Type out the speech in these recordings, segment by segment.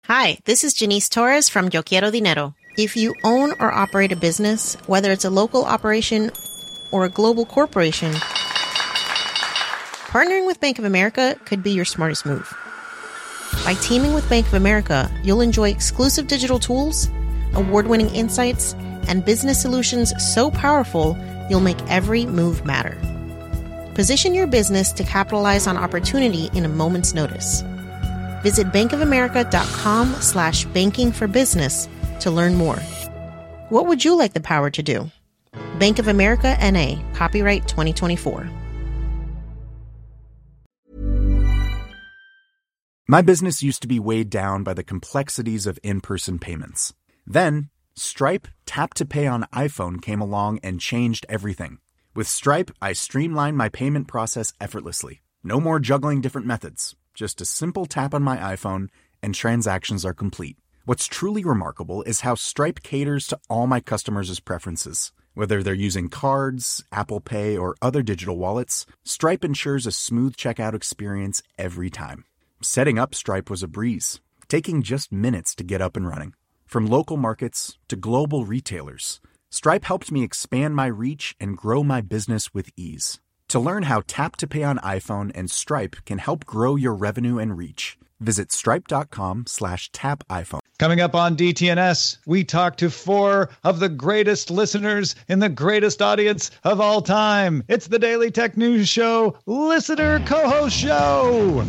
Hi, this is Janice Torres from Yo Quiero Dinero. If you own or operate a business, whether it's a local operation or a global corporation, partnering with Bank of America could be your smartest move. By teaming with Bank of America, you'll enjoy exclusive digital tools, award-winning insights, and business solutions so powerful, you'll make every move matter. Position your business to capitalize on opportunity in a moment's notice. Visit bankofamerica.com/bankingforbusiness to learn more. What would you like the power to do? Bank of America N.A., copyright 2024. My business used to be weighed down by the complexities of in-person payments. Then, Stripe Tap to Pay on iPhone came along and changed everything. With Stripe, I streamlined my payment process effortlessly. No more juggling different methods. Just a simple tap on my iPhone and transactions are complete. What's truly remarkable is how Stripe caters to all my customers' preferences. Whether they're using cards, Apple Pay, or other digital wallets, Stripe ensures a smooth checkout experience every time. Setting up Stripe was a breeze, taking just minutes to get up and running. From local markets to global retailers, Stripe helped me expand my reach and grow my business with ease. To learn how Tap to Pay on iPhone and Stripe can help grow your revenue and reach, visit stripe.com/tapiphone. Coming up on DTNS, we talk to 4 of the greatest listeners in the greatest audience of all time. It's the Daily Tech News Show Listener Co-Host Show.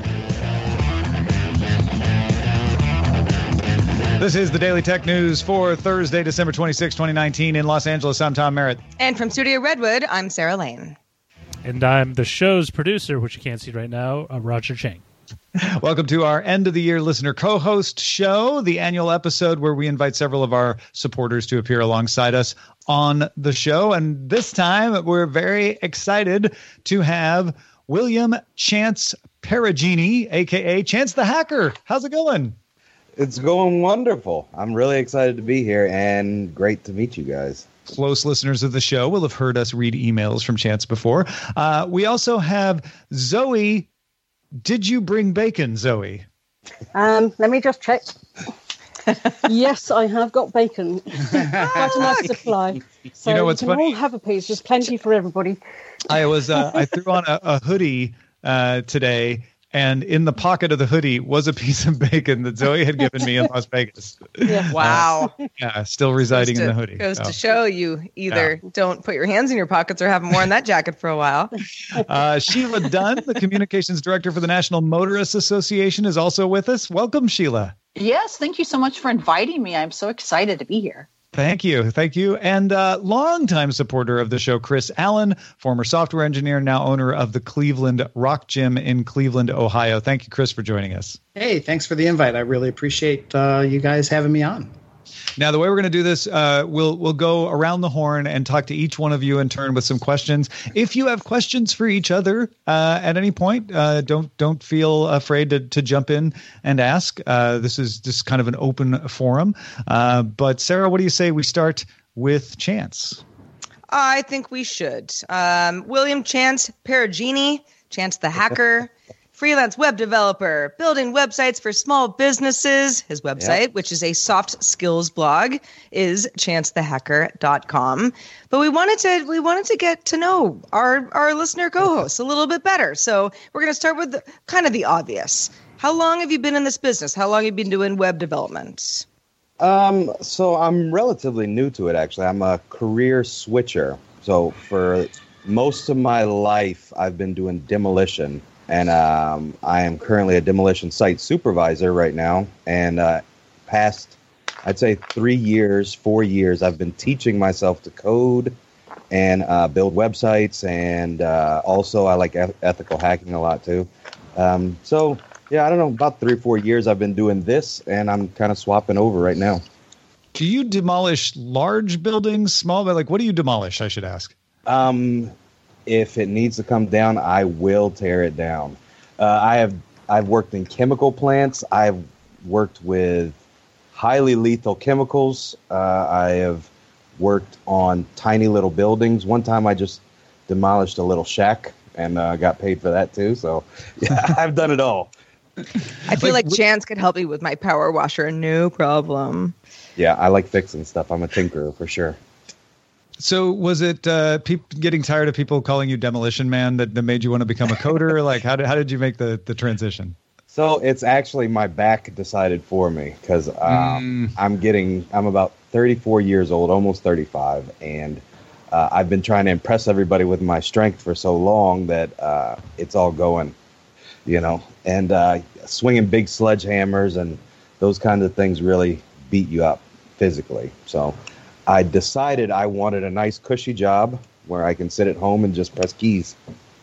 This is the Daily Tech News for Thursday, December 26, 2019 in Los Angeles. I'm Tom Merritt. And from Studio Redwood, I'm Sarah Lane. And I'm the show's producer, which you can't see right now, Roger Chang. Welcome to our end of the year listener co-host show, the annual episode where we invite several of our supporters to appear alongside us on the show. And this time we're very excited to have William Chance Perugini, a.k.a. Chance the Hacker. How's it going? It's going wonderful. I'm really excited to be here and great to meet you guys. Close listeners of the show will have heard us read emails from Chance before. We also have Zoe. Did you bring bacon, Zoe? Let me just check. Yes, I have got bacon. Quite a nice supply. So you know what's funny? All have a piece. There's plenty for everybody. I threw on a hoodie today. And in the pocket of the hoodie was a piece of bacon that Zoe had given me in Las Vegas. Yeah. Wow. Still residing in the hoodie. Goes to show you either don't put your hands in your pockets or haven't worn that jacket for a while. Sheila Dunn, the communications director for the National Motorists Association, is also with us. Welcome, Sheila. Yes, thank you so much for inviting me. I'm so excited to be here. Thank you. Thank you. And longtime supporter of the show, Chris Allen, former software engineer, now owner of the Cleveland Rock Gym in Cleveland, Ohio. Thank you, Chris, for joining us. Hey, thanks for the invite. I really appreciate you guys having me on. Now, the way we're going to do this, we'll go around the horn and talk to each one of you in turn with some questions. If you have questions for each other at any point, don't feel afraid to jump in and ask. This is just kind of an open forum. But Sarah, what do you say we start with Chance? I think we should. William Chance Perugini, Chance the Hacker. Freelance web developer, building websites for small businesses. His website, which is a soft skills blog, is chancethehacker.com. But we wanted to get to know our listener co-hosts a little bit better. So we're going to start with kind of the obvious. How long have you been in this business? How long have you been doing web development? So I'm relatively new to it, actually. I'm a career switcher. So for most of my life, I've been doing demolition. And I am currently a demolition site supervisor right now. And past, I'd say 4 years, I've been teaching myself to code and build websites. And also I like ethical hacking a lot too. So, yeah, I don't know, about 3 or 4 years I've been doing this, and I'm kind of swapping over right now. Do you demolish large buildings, small? Like, what do you demolish, I should ask? If it needs to come down, I will tear it down. I've worked in chemical plants. I've worked with highly lethal chemicals. I have worked on tiny little buildings. One time I just demolished a little shack and got paid for that too. So yeah, I've done it all. I feel like Chance could help me with my power washer, no problem. Yeah, I like fixing stuff. I'm a tinkerer for sure. So was it getting tired of people calling you Demolition Man that made you want to become a coder? Like, how did you make the transition? So it's actually my back decided for me because I'm about 34 years old, almost 35, and I've been trying to impress everybody with my strength for so long that it's all going, and swinging big sledgehammers and those kinds of things really beat you up physically. So I decided I wanted a nice cushy job where I can sit at home and just press keys.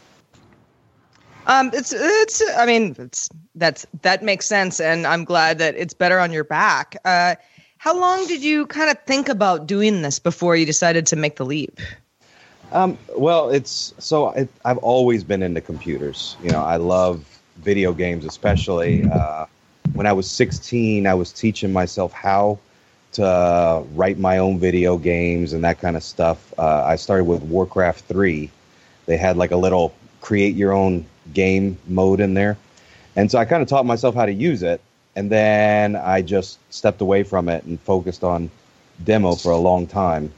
That makes sense. And I'm glad that it's better on your back. How long did you kind of think about doing this before you decided to make the leap? I've always been into computers. I love video games, especially when I was 16, I was teaching myself how to write my own video games and that kind of stuff. I started with Warcraft 3. They had like a little create your own game mode in there. And so I kind of taught myself how to use it. And then I just stepped away from it and focused on demo for a long time.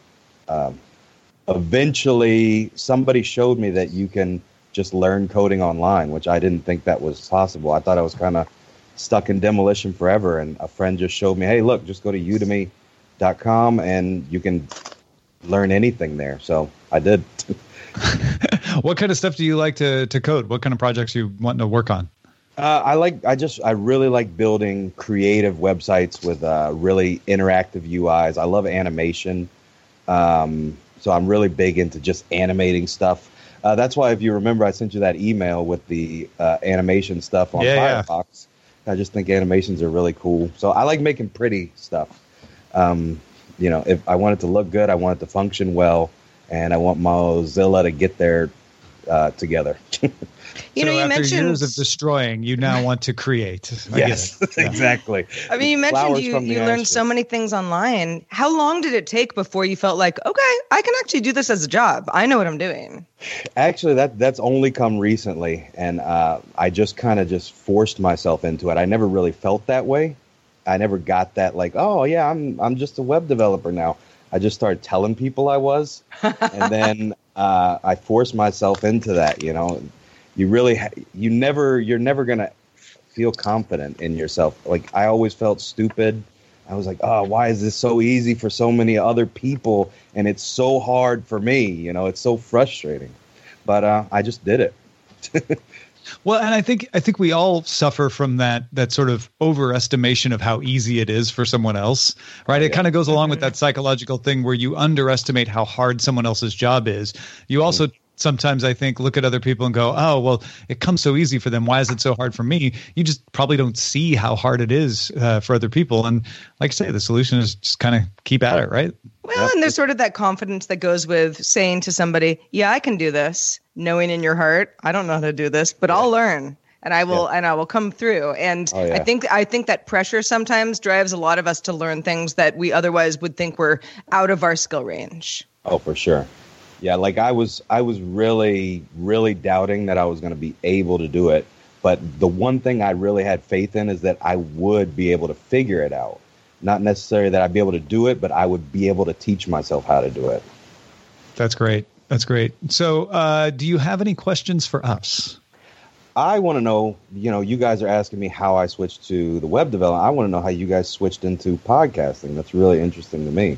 Eventually, somebody showed me that you can just learn coding online, which I didn't think that was possible. I thought I was kind of stuck in Demolition forever. And a friend just showed me, hey, look, just go to udemy.com and you can learn anything there. So I did. What kind of stuff do you like to code? What kind of projects you want to work on? I really like building creative websites with really interactive UIs. I love animation. So I'm really big into just animating stuff. That's why, if you remember, I sent you that email with the animation stuff on Firefox. Yeah. I just think animations are really cool. So I like making pretty stuff. If I want it to look good, I want it to function well, and I want Mozilla to get there together. You mentioned years of destroying, you now want to create. Yes, exactly. I mean, you mentioned you learned so many things online. How long did it take before you felt like, okay, I can actually do this as a job? I know what I'm doing. Actually, that's only come recently, and I just kind of forced myself into it. I never really felt that way. I never got that like, oh yeah, I'm just a web developer now. I just started telling people I was, and then I forced myself into that. You're never gonna feel confident in yourself. Like, I always felt stupid. I was like, oh, why is this so easy for so many other people and it's so hard for me? It's so frustrating. But I just did it. Well, and I think we all suffer from that sort of overestimation of how easy it is for someone else, right? It kind of goes along with that psychological thing where you underestimate how hard someone else's job is. You also sometimes, I think, look at other people and go, oh, well, it comes so easy for them. Why is it so hard for me? You just probably don't see how hard it is for other people. And like I say, the solution is just kind of keep at it, right? Well, and there's sort of that confidence that goes with saying to somebody, yeah, I can do this, knowing in your heart, I don't know how to do this, but I'll learn. And I will come through. And I think that pressure sometimes drives a lot of us to learn things that we otherwise would think were out of our skill range. Oh, for sure. Yeah, like I was really, really doubting that I was going to be able to do it. But the one thing I really had faith in is that I would be able to figure it out. Not necessarily that I'd be able to do it, but I would be able to teach myself how to do it. That's great. That's great. So do you have any questions for us? I want to know, you guys are asking me how I switched to the web development. I want to know how you guys switched into podcasting. That's really interesting to me.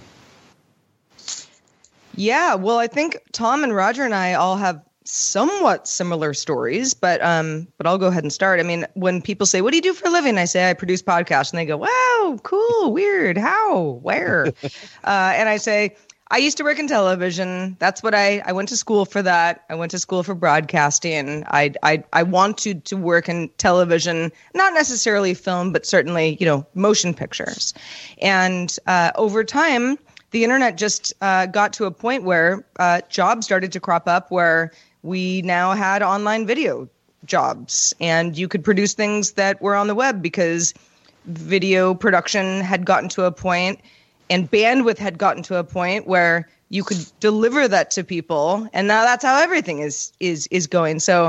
Yeah, well, I think Tom and Roger and I all have somewhat similar stories, but I'll go ahead and start. I mean, when people say, what do you do for a living? I say, I produce podcasts. And they go, wow, cool, weird. How? Where? And I say, I used to work in television. That's what I went to school for that. I went to school for broadcasting. I wanted to work in television, not necessarily film, but certainly, motion pictures. And over time, the internet just got to a point where jobs started to crop up where we now had online video jobs, and you could produce things that were on the web because video production had gotten to a point and bandwidth had gotten to a point where you could deliver that to people. And now that's how everything is going. So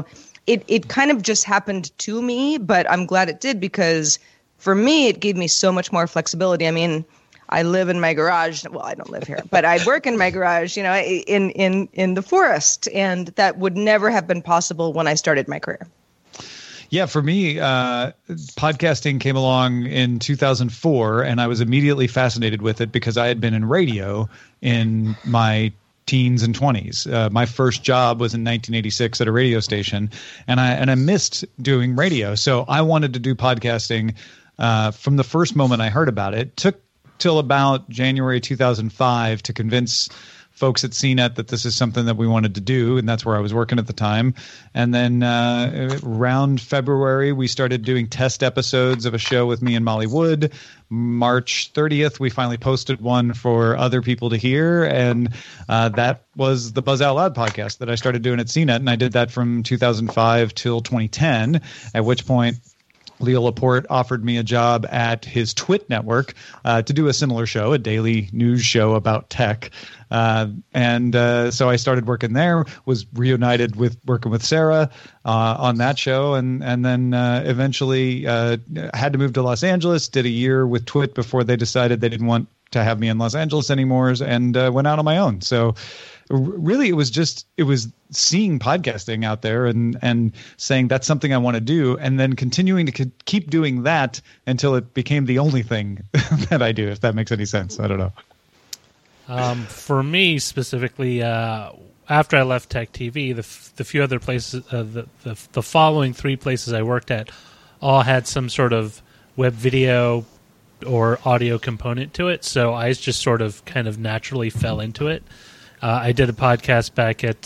it kind of just happened to me, but I'm glad it did, because for me, it gave me so much more flexibility. I mean, I live in my garage. Well, I don't live here, but I work in my garage, you know, in the forest. And that would never have been possible when I started my career. Yeah, for me, podcasting came along in 2004, and I was immediately fascinated with it because I had been in radio in my teens and 20s. My first job was in 1986 at a radio station, and I missed doing radio. So I wanted to do podcasting from the first moment I heard about it. It took till about January 2005 to convince folks at CNET that this is something that we wanted to do, and that's where I was working at the time. And then around February, we started doing test episodes of a show with me and Molly Wood. March 30th, we finally posted one for other people to hear, and that was the Buzz Out Loud podcast that I started doing at CNET, and I did that from 2005 till 2010, at which point Leo Laporte offered me a job at his Twit network to do a similar show, a daily news show about tech. And so I started working there, was reunited with working with Sarah on that show, and then eventually had to move to Los Angeles, did a year with Twit before they decided they didn't want to have me in Los Angeles anymore, and went out on my own. So really, it was seeing podcasting out there and saying that's something I want to do, and then continuing to keep doing that until it became the only thing that I do, if that makes any sense. I don't know. For me specifically, after I left Tech TV, the few other places, the following three places I worked at all had some sort of web video or audio component to it, so I just sort of kind of naturally fell into it. I did a podcast back at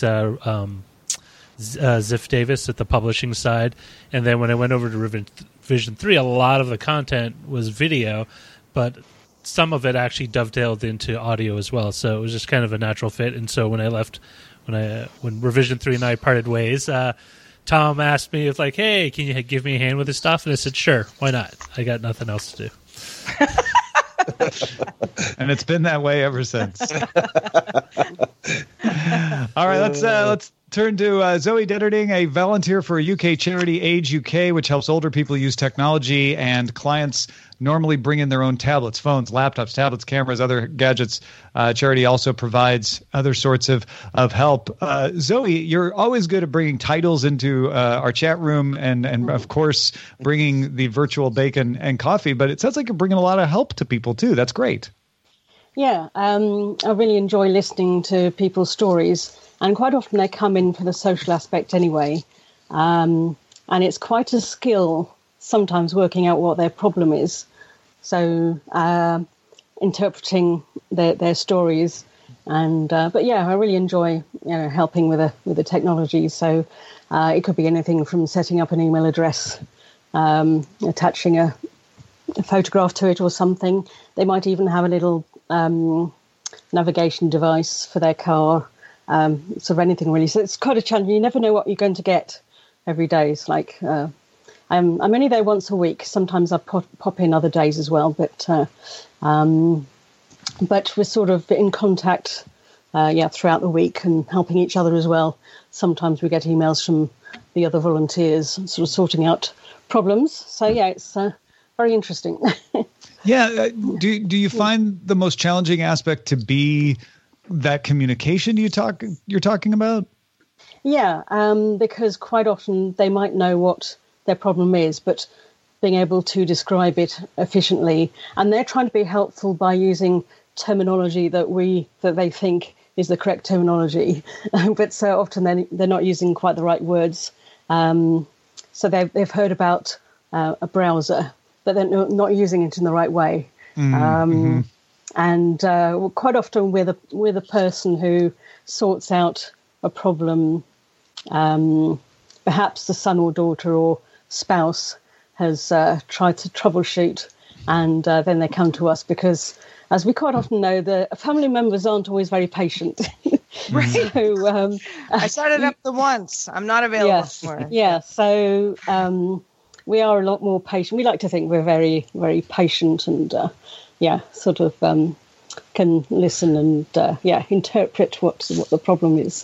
Ziff Davis at the publishing side, and then when I went over to Vision 3, a lot of the content was video, but some of it actually dovetailed into audio as well, so it was just kind of a natural fit. And so when I left, when Revision 3 and I parted ways, Tom asked me, if like, hey, can you give me a hand with this stuff? And I said, sure, why not? I got nothing else to do. And it's been that way ever since. All right, let's turn to Zoe Detterding, a volunteer for a UK charity, Age UK, which helps older people use technology, and clients normally bring in their own tablets, phones, laptops, tablets, cameras, other gadgets. Charity also provides other sorts of help. Zoe, you're always good at bringing titles into our chat room and of course, bringing the virtual bacon and coffee, but it sounds like you're bringing a lot of help to people too. That's great. Yeah, I really enjoy listening to people's stories, and quite often they come in for the social aspect anyway. And it's quite a skill sometimes working out what their problem is. So interpreting their stories, and but yeah, I really enjoy helping with the technology. So it could be anything from setting up an email address, attaching a photograph to it or something. They might even have a little navigation device for their car, sort of anything really. So it's quite a challenge. You never know what you're going to get every day. It's like I'm only there once a week. Sometimes I pop in other days as well, but we're sort of in contact throughout the week and helping each other as well. Sometimes we get emails from the other volunteers sort of sorting out problems. So yeah, it's very interesting. Yeah. Do you find the most challenging aspect to be that communication you're talking about? Yeah, because quite often they might know what their problem is, but being able to describe it efficiently, and they're trying to be helpful by using terminology that they think is the correct terminology, but so often they're not using quite the right words. So they've heard about a browser, but they're not using it in the right way. And quite often we're the person who sorts out a problem. Perhaps the son or daughter or spouse has tried to troubleshoot, and then they come to us because, as we quite often know, the family members aren't always very patient. Right. So, I started up the once. I'm not available anymore. Yeah. So we are a lot more patient. We like to think we're very, very patient and, sort of can listen and, interpret what the problem is. So,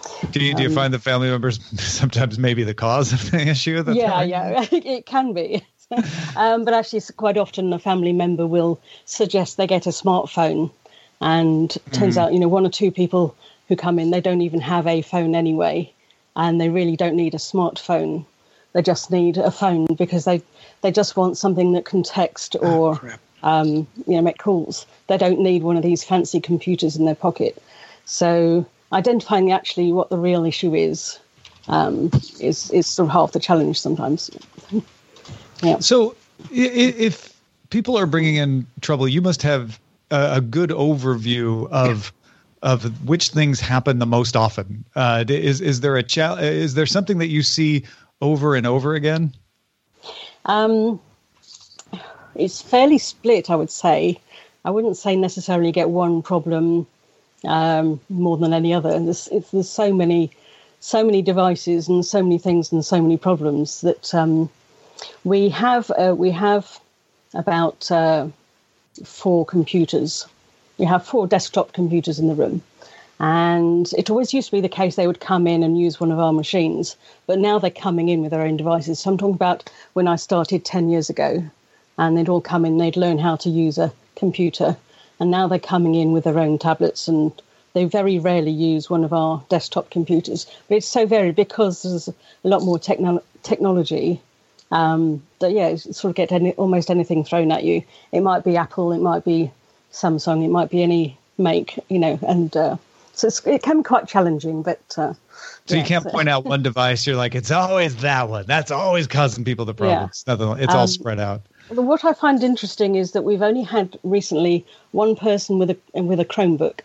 Do you find the family members sometimes maybe the cause of the issue? Yeah, it can be. But actually, quite often a family member will suggest they get a smartphone, and turns out, one or two people who come in, they don't even have a phone anyway, and they really don't need a smartphone. They just need a phone because they just want something that can text or make calls. They don't need one of these fancy computers in their pocket. So identifying actually what the real issue is sort of half the challenge sometimes. Yeah. So if people are bringing in trouble, you must have a good overview of which things happen the most often. Is there is there something that you see over and over again? It's fairly split, I would say. I wouldn't say necessarily get one problem more than any other. And there's so many devices and so many things and so many problems that we have about 4 computers. We have 4 desktop computers in the room. And it always used to be the case they would come in and use one of our machines, but now they're coming in with their own devices. So I'm talking about when I started 10 years ago, and they'd all come in, they'd learn how to use a computer, and now they're coming in with their own tablets, and they very rarely use one of our desktop computers. But it's so varied because there's a lot more technology that, you sort of get almost anything thrown at you. It might be Apple, it might be Samsung, it might be any make, and so it can be quite challenging, but... So you can't point out one device, you're like, it's always that one. That's always causing people the problems. Yeah. It's all spread out. What I find interesting is that we've only had recently one person with a Chromebook.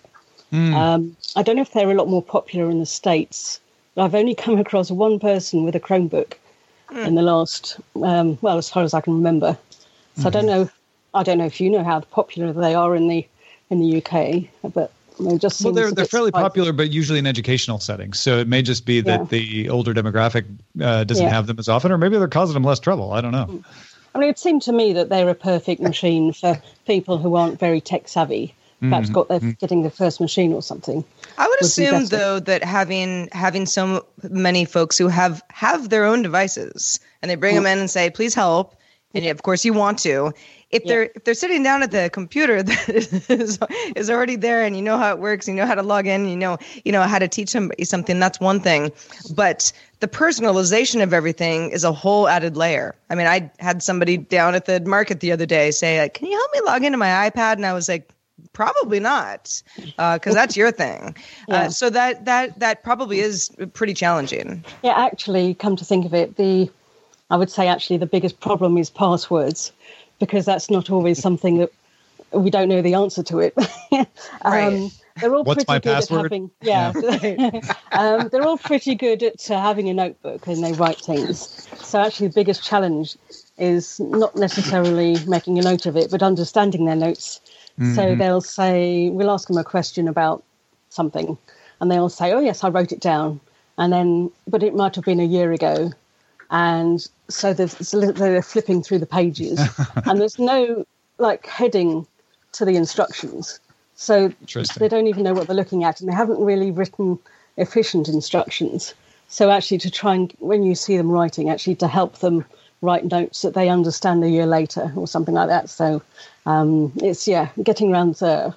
I don't know if they're a lot more popular in the States, but I've only come across one person with a Chromebook in the last, as far as I can remember. So I don't know if you know how popular they are in the UK, but... they're fairly popular, but usually in educational settings. So it may just be that the older demographic doesn't have them as often, or maybe they're causing them less trouble. I don't know. I mean, it seemed to me that they're a perfect machine for people who aren't very tech savvy. Perhaps getting their first machine or something. I would assume, though, that having so many folks who have their own devices and they bring them in and say, "Please help," and of course you want to. If they're sitting down at the computer that is already there, and you know how it works, you know how to log in, you know how to teach somebody something, that's one thing. But the personalization of everything is a whole added layer. I mean, I had somebody down at the market the other day say, like, "Can you help me log into my iPad?" And I was like, probably not, because that's your thing. So that probably is pretty challenging. Yeah, actually, come to think of it, I would say actually the biggest problem is passwords, because that's not always something that we don't know the answer to it. Right. They're all What's pretty my good password? at having, they're all pretty good at having a notebook and they write things. So actually the biggest challenge is not necessarily making a note of it, but understanding their notes. So they'll say, we'll ask them a question about something, and they'll say, "Oh yes, I wrote it down," but it might have been a year ago. And so they're flipping through the pages and there's no heading to the instructions. So they don't even know what they're looking at, and they haven't really written efficient instructions. So actually to try and, when you see them writing, actually to help them write notes that they understand a year later or something like that. So it's, getting around the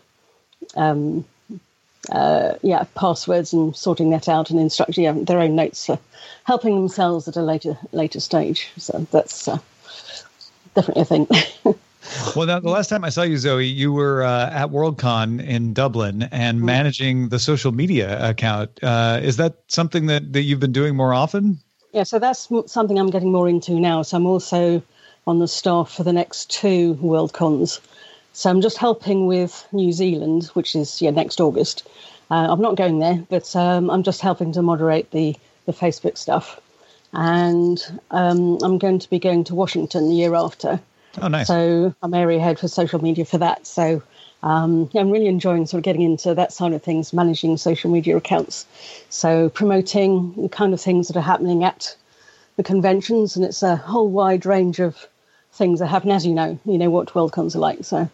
passwords and sorting that out and instructing their own notes for helping themselves at a later stage. So that's definitely a thing. Well, now, the last time I saw you, Zoe, you were at Worldcon in Dublin and managing the social media account. Is that something that you've been doing more often? Yeah, so that's something I'm getting more into now. So I'm also on the staff for the next 2 Worldcons. So I'm just helping with New Zealand, which is next August. I'm not going there, but I'm just helping to moderate the Facebook stuff. And I'm going to be going to Washington the year after. Oh, nice. So I'm area head for social media for that. So I'm really enjoying sort of getting into that side of things, managing social media accounts. So promoting the kind of things that are happening at the conventions. And it's a whole wide range of things that happen, as you know what Worldcons are like. So,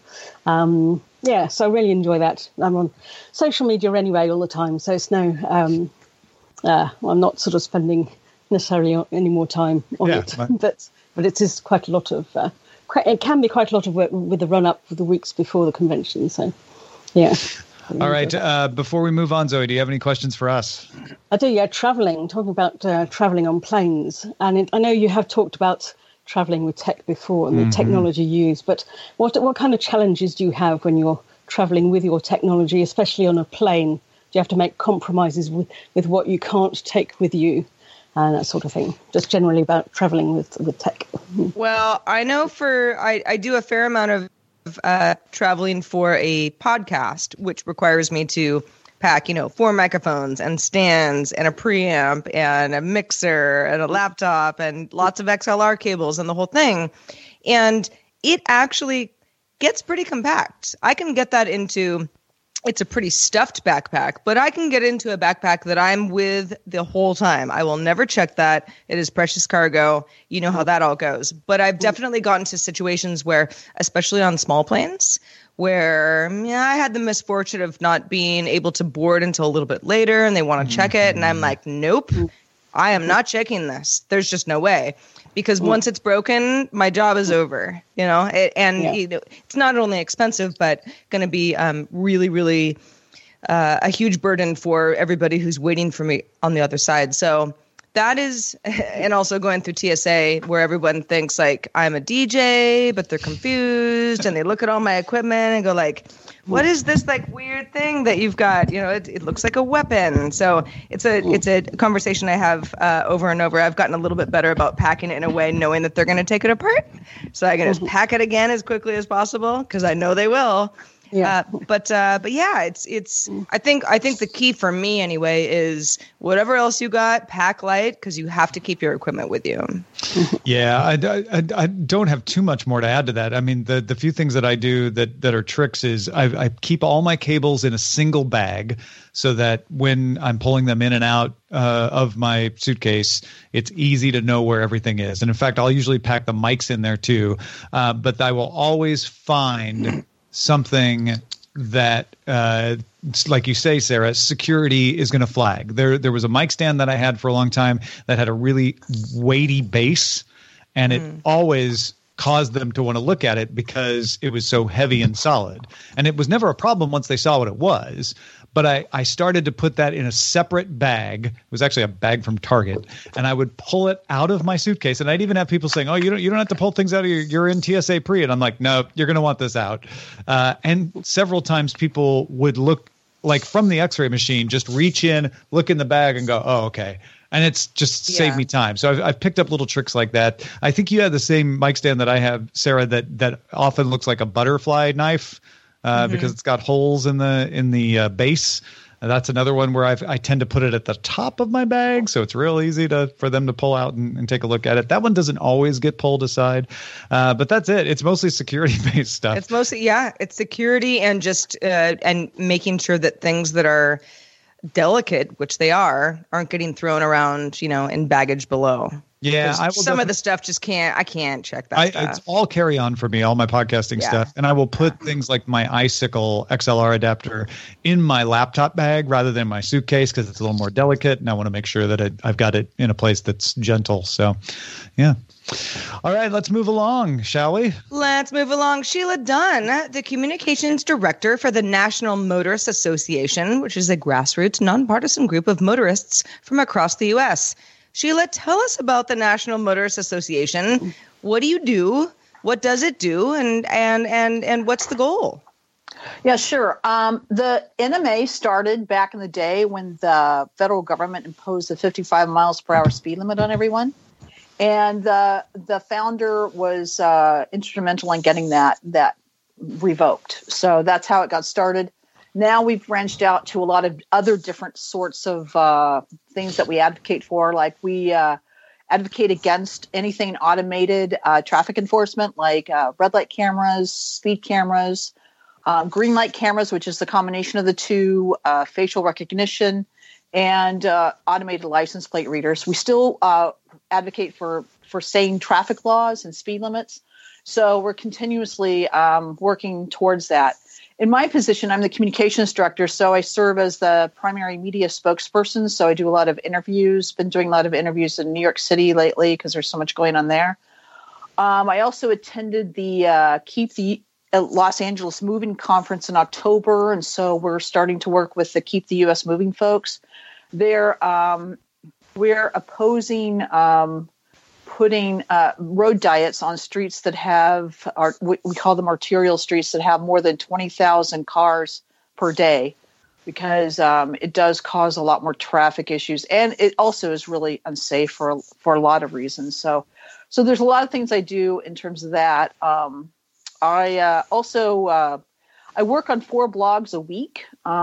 so I really enjoy that. I'm on social media anyway all the time. So it's no I'm not sort of spending necessarily any more time on it, but it is quite a lot of. It can be quite a lot of work with the run up for the weeks before the convention. So, yeah. All right. Before we move on, Zoe, do you have any questions for us? I do. Yeah, traveling. Talking about traveling on planes, and I know you have talked about traveling with tech before and the technology used, but what kind of challenges do you have when you're traveling with your technology, especially on a plane? Do you have to make compromises with what you can't take with you and that sort of thing? Just generally about traveling with tech. Well, I know I do a fair amount of traveling for a podcast, which requires me to pack, 4 microphones and stands and a preamp and a mixer and a laptop and lots of XLR cables and the whole thing. And it actually gets pretty compact. I can get that into, it's a pretty stuffed backpack, but I can get into a backpack that I'm with the whole time. I will never check that. It is precious cargo. You know how that all goes. But I've definitely gotten to situations where, especially on small planes, where I had the misfortune of not being able to board until a little bit later, and they want to check it. And I'm like, nope, I am not checking this. There's just no way. Because once it's broken, my job is over, it's not only expensive, but going to be really, really a huge burden for everybody who's waiting for me on the other side. So that is, and also going through TSA where everyone thinks like I'm a DJ, but they're confused and they look at all my equipment and go like, what is this like weird thing that you've got? It looks like a weapon. So it's a conversation I have over and over. I've gotten a little bit better about packing it in a way, knowing that they're going to take it apart. So I can just pack it again as quickly as possible because I know they will. Yeah. But yeah, it's. I think the key for me anyway is whatever else you got, pack light because you have to keep your equipment with you. Yeah, I don't have too much more to add to that. I mean, the few things that I do that are tricks is I keep all my cables in a single bag so that when I'm pulling them in and out of my suitcase, it's easy to know where everything is. And in fact, I'll usually pack the mics in there too. But I will always find something that, like you say, Sarah, security is going to flag. There was a mic stand that I had for a long time that had a really weighty base, and it always caused them to want to look at it because it was so heavy and solid. And it was never a problem once they saw what it was. But I started to put that in a separate bag. It was actually a bag from Target. And I would pull it out of my suitcase. And I'd even have people saying, oh, you don't have to pull things out of you're in TSA pre. And I'm like, no, you're going to want this out. And several times people would look like from the x-ray machine, just reach in, look in the bag and go, oh, okay. And it's just saved me time. So I've picked up little tricks like that. I think you have the same mic stand that I have, Sarah, that often looks like a butterfly knife. Because it's got holes in the base. That's another one where I tend to put it at the top of my bag, so it's real easy for them to pull out and take a look at it. That one doesn't always get pulled aside, but that's it. It's mostly security-based stuff. It's mostly it's security and just and making sure that things that are delicate, which they aren't getting thrown around, in baggage below. Yeah, some of the stuff I can't check that stuff. It's all carry on for me, all my podcasting stuff. And I will put things like my iSickle XLR adapter in my laptop bag rather than my suitcase because it's a little more delicate. And I want to make sure that I've got it in a place that's gentle. So, yeah. All right, let's move along, shall we? Let's move along. Sheila Dunn, the communications director for the National Motorists Association, which is a grassroots, nonpartisan group of motorists from across the U.S. Sheila, tell us about the National Motorists Association. What do you do? What does it do? And what's the goal? Yeah, sure. The NMA started back in the day when the federal government imposed a 55 miles per hour speed limit on everyone. And the founder was instrumental in getting that revoked. So that's how it got started. Now we've branched out to a lot of other different sorts of things that we advocate for. Like we advocate against anything automated traffic enforcement, like red light cameras, speed cameras, green light cameras, which is the combination of the two, facial recognition, and automated license plate readers. We still advocate for sane traffic laws and speed limits. So we're continuously working towards that. in my position, I'm the communications director, so I serve as the primary media spokesperson. So I do a lot of interviews, been doing a lot of interviews in New York City lately because there's so much going on there. I also attended the Keep the Los Angeles Moving Conference in October, and so we're starting to work with the Keep the U.S. Moving folks. We're opposing putting road diets on streets that have, we call them arterial streets, that have more than 20,000 cars per day, because it does cause a lot more traffic issues, and it also is really unsafe for a lot of reasons. So there's a lot of things I do in terms of that. I work on 4 blogs a week.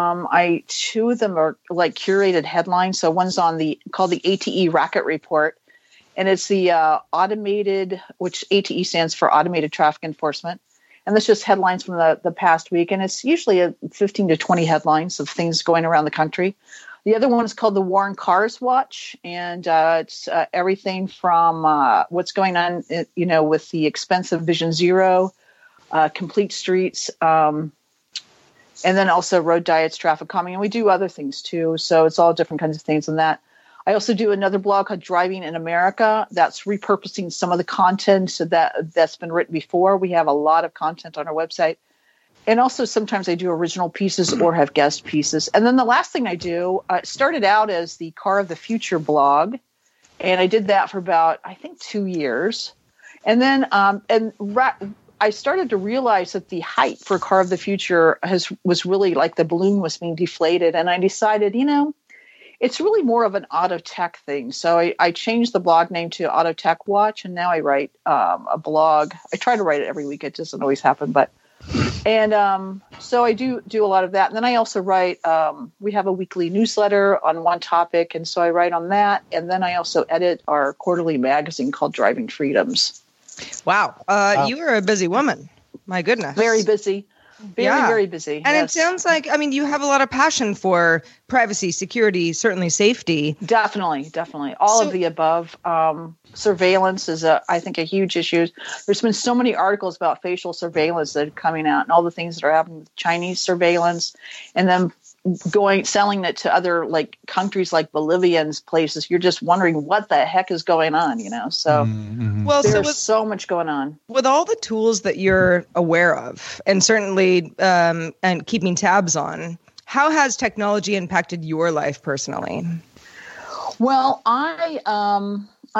2 of them are like curated headlines. So one's on called the ATE Racket Report, and it's the automated, which ATE stands for Automated Traffic Enforcement. And that's just headlines from the past week. And it's usually 15 to 20 headlines of things going around the country. The other one is called the War on Cars Watch. And it's everything from what's going on, with the expensive Vision Zero, complete streets, and then also road diets, traffic calming. And we do other things too. So it's all different kinds of things in that. I also do another blog called Driving in America. That's repurposing some of the content that's been written before. We have a lot of content on our website. And also sometimes I do original pieces or have guest pieces. And then the last thing I do, started out as the Car of the Future blog. And I did that for about, I think, 2 years. And then I started to realize that the hype for Car of the Future was really like the balloon was being deflated. And I decided, it's really more of an auto tech thing. So I changed the blog name to Auto Tech Watch, and now I write a blog. I try to write it every week. It doesn't always happen, so I do a lot of that. And then I also write, we have a weekly newsletter on one topic, and so I write on that. And then I also edit our quarterly magazine called Driving Freedoms. Wow. You are a busy woman. My goodness. Very busy. Very busy. And It sounds like, you have a lot of passion for privacy, security, certainly safety. Definitely. All of the above. Surveillance is, I think, a huge issue. There's been so many articles about facial surveillance that are coming out and all the things that are happening with Chinese surveillance, and then selling it to other countries like Bolivians places. You're just wondering what the heck is going on, So there's so much going on. With all the tools that you're aware of, and certainly and keeping tabs on, how has technology impacted your life personally? Well, I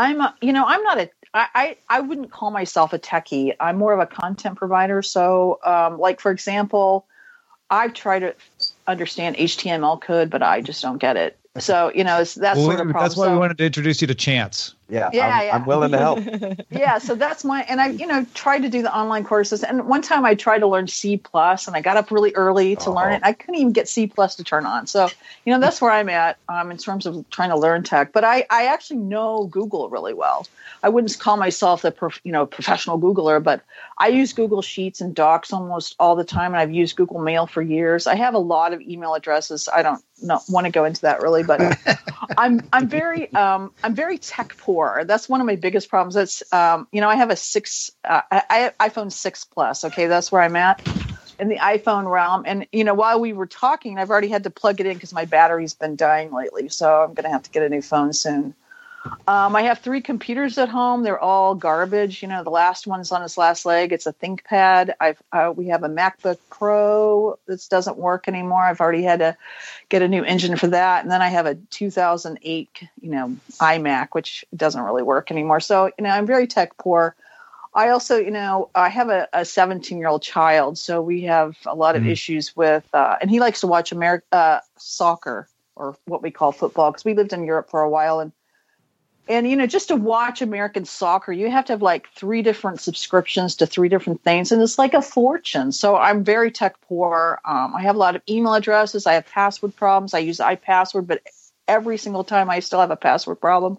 wouldn't call myself a techie. I'm more of a content provider. So for example, I've tried to understand HTML code, but I just don't get it. So, that's sort of problem. That's why we wanted to introduce you to Chance. Yeah. I'm willing to help. Yeah. So that's and I, tried to do the online courses. And one time I tried to learn C+, and I got up really early to learn it. I couldn't even get C+ to turn on. So, that's where I'm at in terms of trying to learn tech. But I actually know Google really well. I wouldn't call myself a professional Googler, but I use Google Sheets and Docs almost all the time, and I've used Google Mail for years. I have a lot of email addresses. I don't want to go into that really, but I'm very tech poor. That's one of my biggest problems. That's I have I have iPhone 6 Plus. Okay, that's where I'm at in the iPhone realm. And while we were talking, I've already had to plug it in because my battery's been dying lately. So I'm going to have to get a new phone soon. I have 3 computers at home. They're all garbage. The last one's on its last leg. It's a ThinkPad. We have a MacBook Pro that doesn't work anymore. I've already had to get a new engine for that. And then I have a 2008, iMac, which doesn't really work anymore. So, I'm very tech poor. I also, I have a 17-year-old child. So we have a lot of issues with, and he likes to watch soccer, or what we call football, because we lived in Europe for a while. And, just to watch American soccer, you have to have 3 different subscriptions to 3 different things. And it's like a fortune. So I'm very tech poor. I have a lot of email addresses. I have password problems. I use iPassword, but every single time I still have a password problem.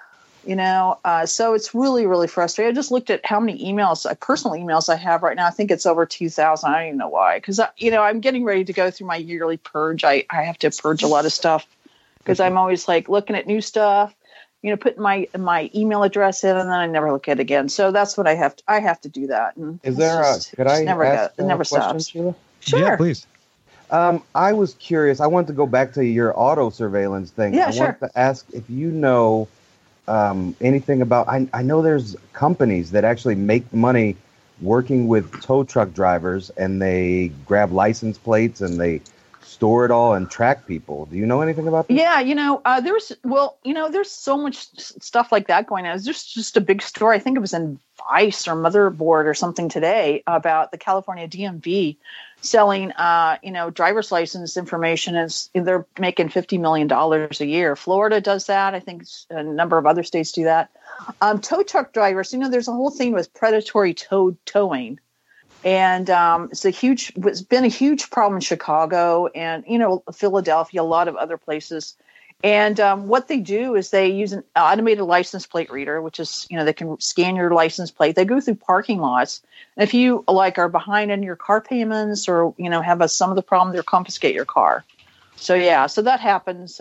So it's really, really frustrating. I just looked at how many emails, personal emails I have right now. I think it's over 2,000. I don't even know why. Because, I'm getting ready to go through my yearly purge. I have to purge a lot of stuff because I'm always looking at new stuff. Put my email address in, and then I never look at it again. So that's what I have to do that. And is there could I never ask it never a question, stops. Sheila? Sure. Yeah, please. I was curious. I wanted to go back to your auto surveillance thing. Yeah, I sure. wanted to ask if you know anything about. I know there's companies that actually make money working with tow truck drivers, and they grab license plates and they store it all and track people. Do you know anything about that? Yeah, there's so much stuff like that going on. There's just a big story. I think it was in Vice or Motherboard or something today about the California DMV selling, driver's license information. They're making $50 million a year. Florida does that. I think a number of other states do that. Tow truck drivers, there's a whole thing with predatory towing. And it's been a huge problem in Chicago and, Philadelphia, a lot of other places. And what they do is they use an automated license plate reader, which is, they can scan your license plate. They go through parking lots. And if you are behind in your car payments or, have some of the problem, they'll confiscate your car. So, yeah, so that happens.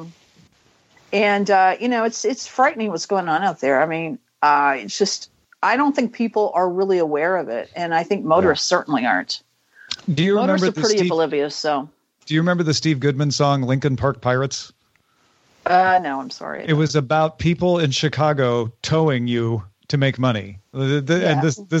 It's frightening what's going on out there. I mean, it's just, I don't think people are really aware of it. And I think motorists certainly aren't. Do you motorists remember are pretty oblivious, so. Do you remember the Steve Goodman song, Lincoln Park Pirates? No, I'm sorry. It was about people in Chicago towing you to make money. And this is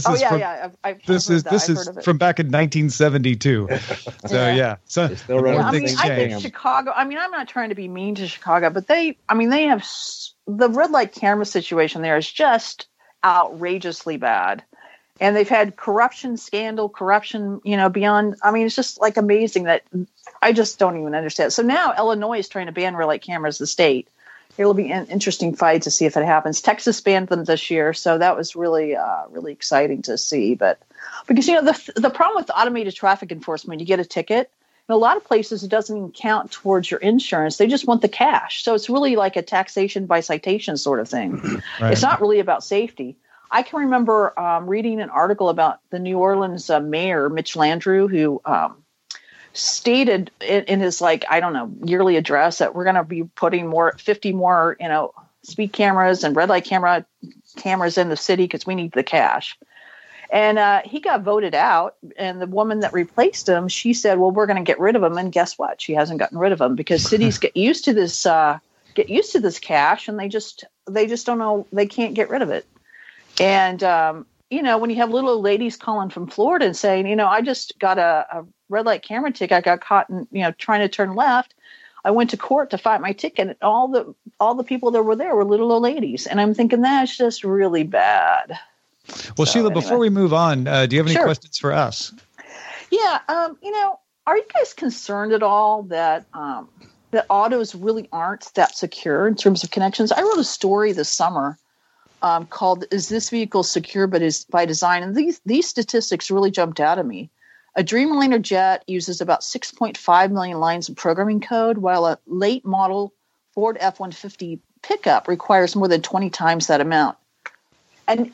from back in 1972. So they still running I think Chicago. I mean, I'm not trying to be mean to Chicago, but they have the red light camera situation there is just outrageously bad. And they've had corruption, beyond. I mean, it's just amazing that I just don't even understand. So now Illinois is trying to ban red light cameras, the state. It'll be an interesting fight to see if it happens. Texas banned them this year, so that was really, really exciting to see. But because the problem with automated traffic enforcement, you get a ticket. In a lot of places, it doesn't even count towards your insurance. They just want the cash. So it's really like a taxation by citation sort of thing. Right. It's not really about safety. I can remember reading an article about the New Orleans mayor, Mitch Landrieu, who stated in his yearly address that we're going to be putting 50 more, speed cameras and red light cameras in the city because we need the cash. And he got voted out. And the woman that replaced him, she said, well, we're going to get rid of him. And guess what? She hasn't gotten rid of him because cities get used to this cash, and they just don't know, they can't get rid of it. And, when you have little old ladies calling from Florida and saying, I just got a red light camera ticket. I got caught in, trying to turn left. I went to court to fight my ticket. And all the people that were there were little old ladies. And I'm thinking that's just really bad. Well, so, Sheila, before we move on, do you have any questions for us? Yeah. Are you guys concerned at all that autos really aren't that secure in terms of connections? I wrote a story this summer called "Is This Vehicle Secure but Is by Design?" And these statistics really jumped out at me. A Dreamliner jet uses about 6.5 million lines of programming code, while a late model Ford F-150 pickup requires more than 20 times that amount. And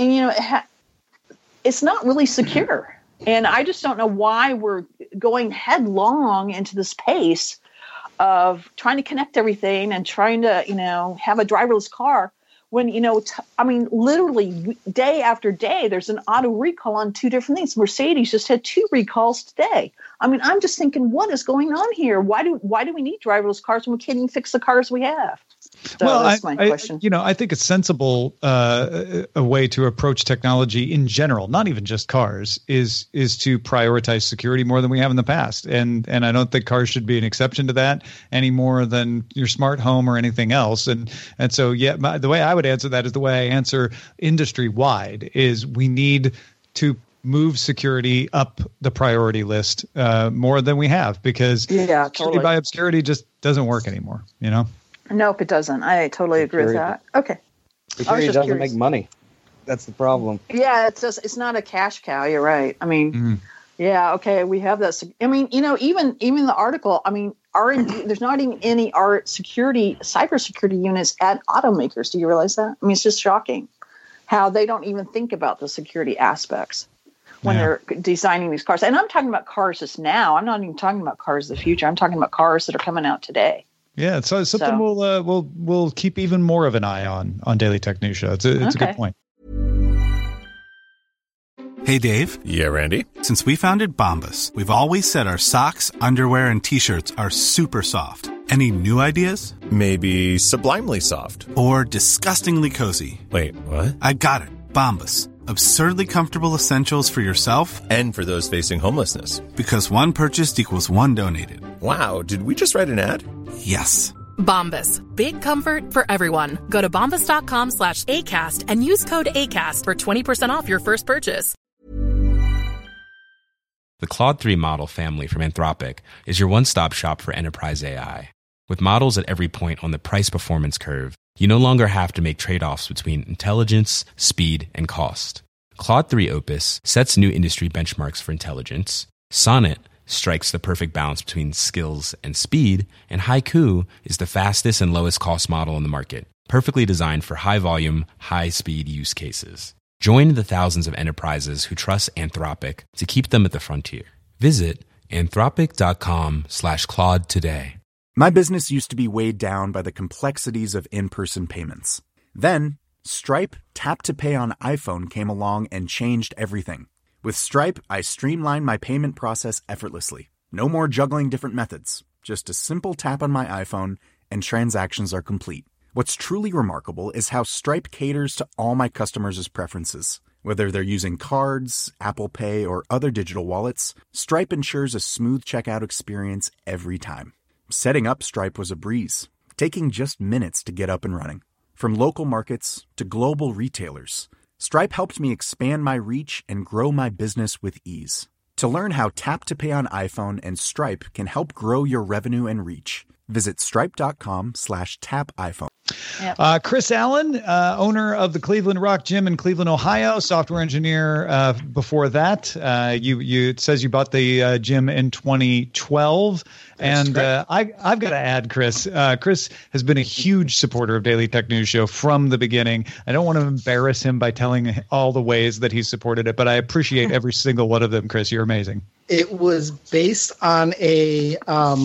it's not really secure. And I just don't know why we're going headlong into this pace of trying to connect everything and trying to, have a driverless car when, literally day after day, there's an auto recall on two different things. Mercedes just had 2 recalls today. I mean, I'm just thinking, what is going on here? Why do we need driverless cars when we can't even fix the cars we have? So that's my question. I think it's sensible a way to approach technology in general, not even just cars, is to prioritize security more than we have in the past. And I don't think cars should be an exception to that any more than your smart home or anything else. And so, the way I would answer that is the way I answer industry wide is we need to move security up the priority list more than we have because security by obscurity just doesn't work anymore, Nope, it doesn't. I totally agree with that. Okay. Security doesn't make money. That's the problem. Yeah, it's not a cash cow. You're right. I mean, yeah, okay, we have that. I mean, even the article, I mean, R&D, there's not even any cybersecurity units at automakers. Do you realize that? I mean, it's just shocking how they don't even think about the security aspects when they're designing these cars. And I'm talking about cars just now. I'm not even talking about cars of the future. I'm talking about cars that are coming out today. Yeah, so something we'll keep even more of an eye on Daily Tech News Show. It's a good point. Hey, Dave. Yeah, Randy. Since we founded Bombas, we've always said our socks, underwear, and T-shirts are super soft. Any new ideas? Maybe sublimely soft. Or disgustingly cozy. Wait, what? I got it. Bombas. Absurdly comfortable essentials for yourself and for those facing homelessness. Because one purchased equals one donated. Wow, did we just write an ad? Yes. Bombas. Big comfort for everyone. Go to bombas.com/ACAST and use code ACAST for 20% off your first purchase. The Claude 3 model family from Anthropic is your one-stop shop for enterprise AI. With models at every point on the price-performance curve, you no longer have to make trade-offs between intelligence, speed, and cost. Claude 3 Opus sets new industry benchmarks for intelligence. Sonnet strikes the perfect balance between skills and speed. And Haiku is the fastest and lowest cost model in the market, perfectly designed for high-volume, high-speed use cases. Join the thousands of enterprises who trust Anthropic to keep them at the frontier. Visit anthropic.com/Claude today. My business used to be weighed down by the complexities of in-person payments. Then, Stripe Tap to Pay on iPhone came along and changed everything. With Stripe, I streamlined my payment process effortlessly. No more juggling different methods. Just a simple tap on my iPhone and transactions are complete. What's truly remarkable is how Stripe caters to all my customers' preferences. Whether they're using cards, Apple Pay, or other digital wallets, Stripe ensures a smooth checkout experience every time. Setting up Stripe was a breeze, taking just minutes to get up and running. From local markets to global retailers, Stripe helped me expand my reach and grow my business with ease. To learn how Tap to Pay on iPhone and Stripe can help grow your revenue and reach, visit stripe.com/tapiphone. Yep. Chris Allen, owner of the Cleveland Rock Gym in Cleveland, Ohio, software engineer. Before that, it says you bought the gym in 2012. That's and I've got to add, Chris. Chris has been a huge supporter of Daily Tech News Show from the beginning. I don't want to embarrass him by telling all the ways that he's supported it, but I appreciate every single one of them, Chris. You're amazing. It was based on a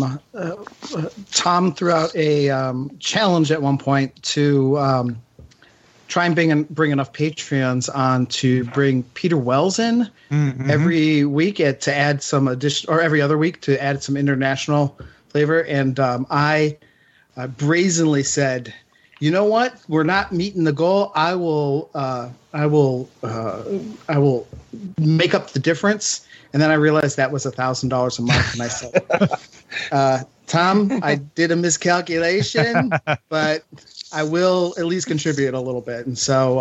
Tom threw out a challenge at one point to try and bring enough Patreons on to bring Peter Wells in every week to add some additional, or every other week to add some international flavor. And I brazenly said, you know what? We're not meeting the goal. I will make up the difference. And then I realized that was $1,000 a month. And I said, Tom, I did a miscalculation, but I will at least contribute a little bit. And so,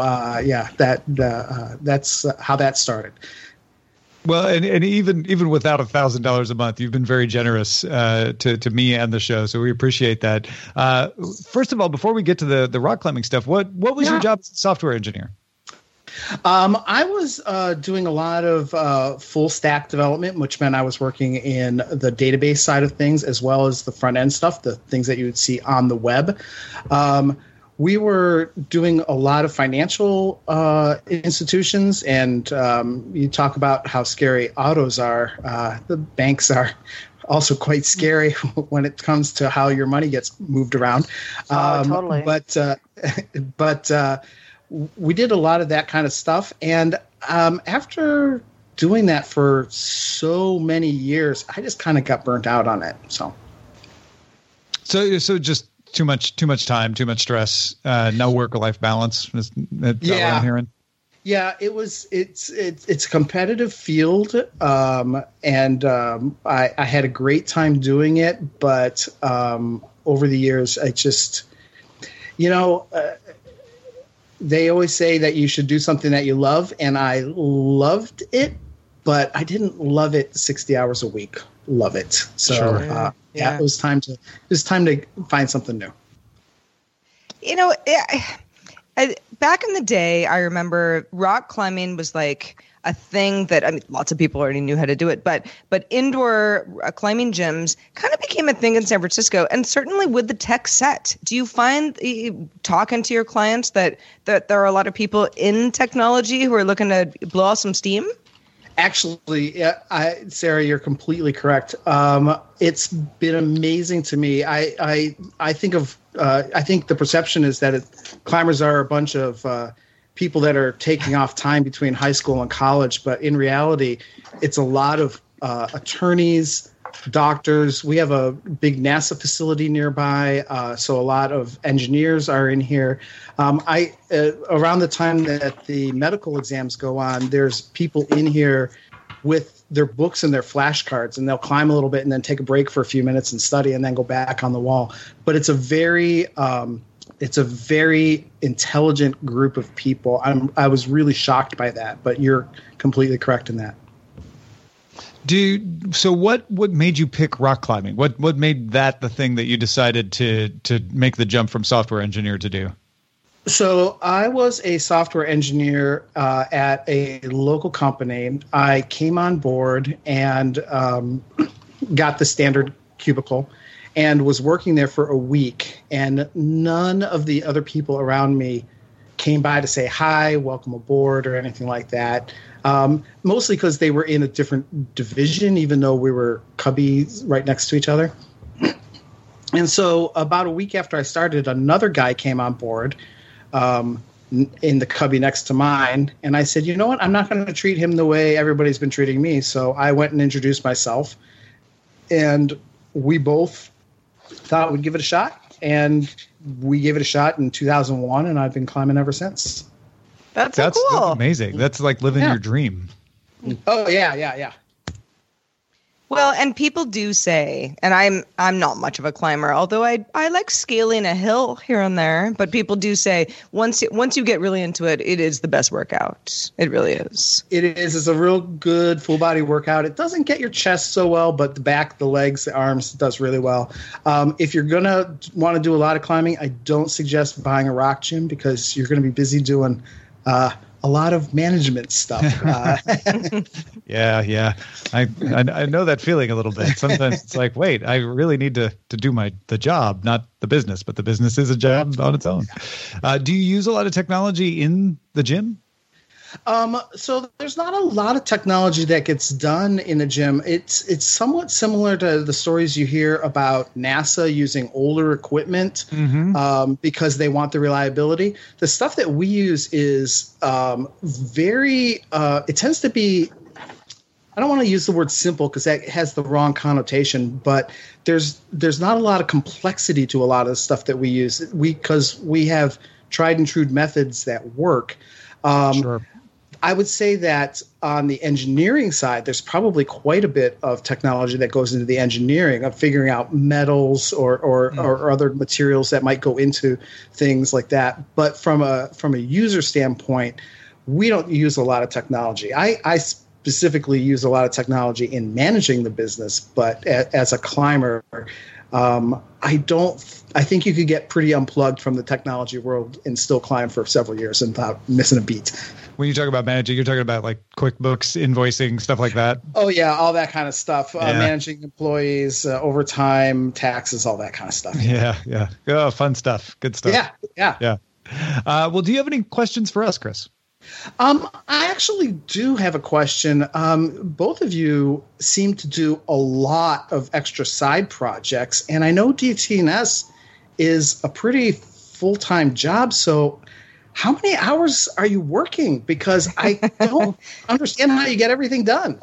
that's how that started. Well, and even without $1,000 a month, you've been very generous to me and the show, so we appreciate that. First of all, before we get to the rock climbing stuff, what was your job as a software engineer? I was doing a lot of full stack development, which meant I was working in the database side of things as well as the front end stuff, the things that you would see on the web. We were doing a lot of financial institutions, and you talk about how scary autos are. The banks are also quite scary when it comes to how your money gets moved around. Totally. But we did a lot of that kind of stuff. And after doing that for so many years, I just kind of got burnt out on it. So just too much time, too much stress, no work-life balance. Is that what I'm hearing? Yeah, it's a competitive field. And I had a great time doing it. But over the years, I just, they always say that you should do something that you love, and I loved it, but I didn't love it 60 hours a week. Love it. So sure. It was time to find something new. Back in the day, I remember rock climbing was like a thing that lots of people already knew how to do it, but indoor climbing gyms kind of became a thing in San Francisco, and certainly with the tech set. Do you find talking to your clients that there are a lot of people in technology who are looking to blow off some steam? Actually, Sarah, you're completely correct. It's been amazing to me. I think the perception is that climbers are a bunch of people that are taking off time between high school and college, but in reality, it's a lot of attorneys, doctors. We have a big NASA facility nearby, so a lot of engineers are in here. Around the time that the medical exams go on, there's people in here with their books and their flashcards, and they'll climb a little bit and then take a break for a few minutes and study and then go back on the wall. But it's a very intelligent group of people. I was really shocked by that, but you're completely correct in that. So what made you pick rock climbing? What made that the thing that you decided to make the jump from software engineer to do? So I was a software engineer at a local company. I came on board and got the standard cubicle and was working there for a week. And none of the other people around me came by to say hi, welcome aboard, or anything like that. Mostly because they were in a different division, even though we were cubbies right next to each other. And so about a week after I started, another guy came on board in the cubby next to mine. And I said, you know what? I'm not going to treat him the way everybody's been treating me. So I went and introduced myself. And we both thought we'd give it a shot. And we gave it a shot in 2001, and I've been climbing ever since. That's so cool. That's amazing. That's like living your dream. Oh, yeah. Well, and people do say, and I'm not much of a climber, although I like scaling a hill here and there, but people do say once you get really into it, it is the best workout. It really is. It is. It's a real good full body workout. It doesn't get your chest so well, but the back, the legs, the arms does really well. If you're going to want to do a lot of climbing, I don't suggest buying a rock gym because you're going to be busy doing a lot of management stuff. Yeah. I know that feeling a little bit. Sometimes it's like, wait, I really need to do the job, not the business, but the business is a job on its own. Do you use a lot of technology in the gym? So there's not a lot of technology that gets done in a gym. It's somewhat similar to the stories you hear about NASA using older equipment because they want the reliability. The stuff that we use is it tends to be, I don't want to use the word simple because that has the wrong connotation, but there's not a lot of complexity to a lot of the stuff that we use because we have tried and true methods that work. Sure. I would say that on the engineering side, there's probably quite a bit of technology that goes into the engineering of figuring out metals or other materials that might go into things like that. But from a user standpoint, we don't use a lot of technology. I specifically use a lot of technology in managing the business, but as a climber, I think you could get pretty unplugged from the technology world and still climb for several years without missing a beat. When you talk about managing, you're talking about like QuickBooks, invoicing, stuff like that? Oh, yeah, all that kind of stuff. Managing employees, overtime, taxes, all that kind of stuff. Yeah. Oh, fun stuff. Good stuff. Yeah. Well, do you have any questions for us, Chris? I actually do have a question. Both of you seem to do a lot of extra side projects, and I know DTNS is a pretty full-time job. So how many hours are you working? Because I don't understand how you get everything done.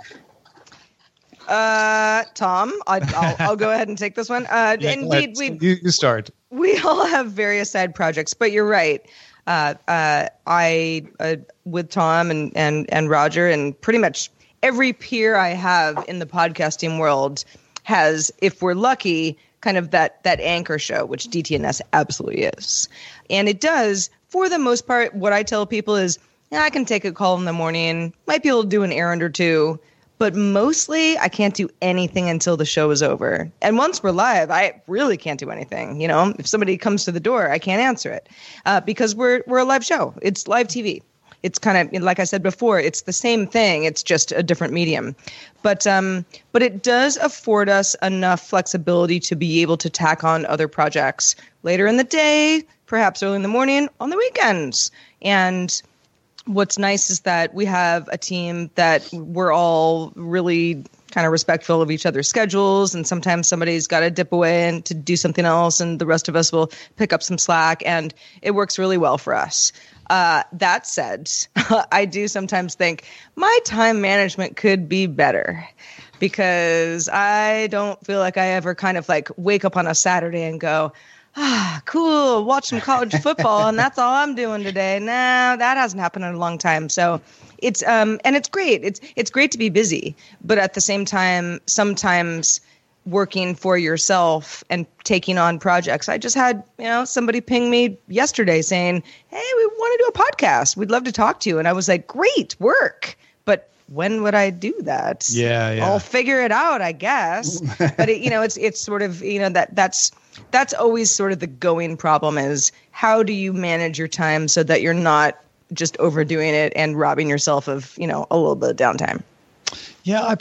Tom, I'll go ahead and take this one. Indeed, you start. We all have various side projects, but you're right. I with Tom and Roger and pretty much every peer I have in the podcasting world has, if we're lucky, kind of that anchor show, which DTNS absolutely is. And it does, for the most part, what I tell people is, I can take a call in the morning, might be able to do an errand or two, but mostly I can't do anything until the show is over. And once we're live, I really can't do anything. If somebody comes to the door, I can't answer it because we're a live show. It's live TV. It's kind of, like I said before, it's the same thing. It's just a different medium. But it does afford us enough flexibility to be able to tack on other projects later in the day, perhaps early in the morning, on the weekends. And what's nice is that we have a team that we're all really kind of respectful of each other's schedules. And sometimes somebody's got to dip away and to do something else, and the rest of us will pick up some slack. And it works really well for us. That said, I do sometimes think my time management could be better, because I don't feel like I ever kind of like wake up on a Saturday and go, cool, watch some college football, and that's all I'm doing today. No, that hasn't happened in a long time. So it's and it's great. It's great to be busy, but at the same time, sometimes working for yourself and taking on projects. I just had, somebody ping me yesterday saying, hey, we want to do a podcast. We'd love to talk to you. And I was like, great work. But when would I do that? Yeah. I'll figure it out, I guess. But it's sort of, that's always sort of the going problem, is how do you manage your time so that you're not just overdoing it and robbing yourself of, a little bit of downtime. Yeah,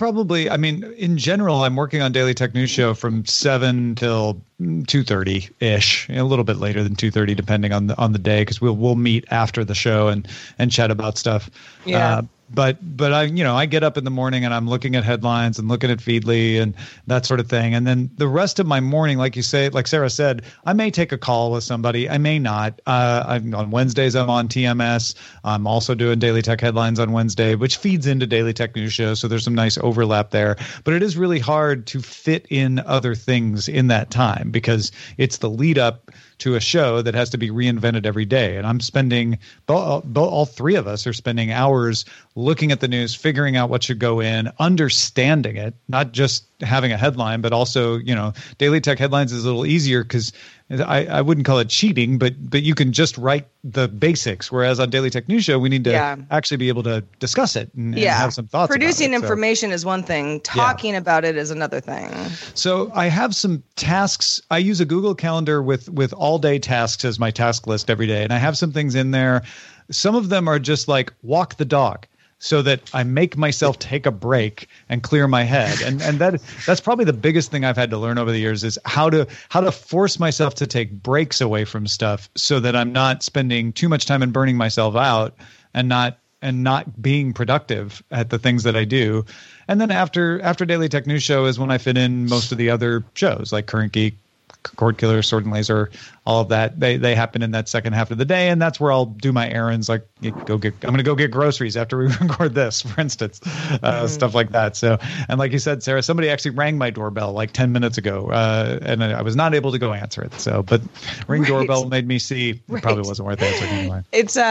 in general, I'm working on Daily Tech News Show from 7 till 2:30-ish, a little bit later than 2:30, depending on the day, because we'll meet after the show and chat about stuff. Yeah. But I get up in the morning and I'm looking at headlines and looking at Feedly and that sort of thing. And then the rest of my morning, like Sarah said, I may take a call with somebody. I may not. On Wednesdays, I'm on TMS. I'm also doing Daily Tech Headlines on Wednesday, which feeds into Daily Tech News Show. So there's some nice overlap there. But it is really hard to fit in other things in that time, because it's the lead up to a show that has to be reinvented every day. And I'm spending, all three of us are spending hours looking at the news, figuring out what should go in, understanding it, not just having a headline, but also, Daily Tech Headlines is a little easier because I wouldn't call it cheating, but you can just write the basics. Whereas on Daily Tech News Show, we need to actually be able to discuss it and have some thoughts. Producing about it. information is one thing. Talking about it is another thing. So I have some tasks. I use a Google Calendar with all day tasks as my task list every day. And I have some things in there. Some of them are just like walk the dog, so that I make myself take a break and clear my head. And that's probably the biggest thing I've had to learn over the years, is how to force myself to take breaks away from stuff, so that I'm not spending too much time and burning myself out and not being productive at the things that I do. And then after Daily Tech News Show is when I fit in most of the other shows, like Current Geek, Cord Killer, Sword and Laser, all of that. They happen in that second half of the day, and that's where I'll do my errands. Like I'm going to go get groceries after we record this, for instance, stuff like that. So, and like you said, Sarah, somebody actually rang my doorbell like 10 minutes ago, and I was not able to go answer it. So, but Ring doorbell made me see it probably wasn't worth answering anyway.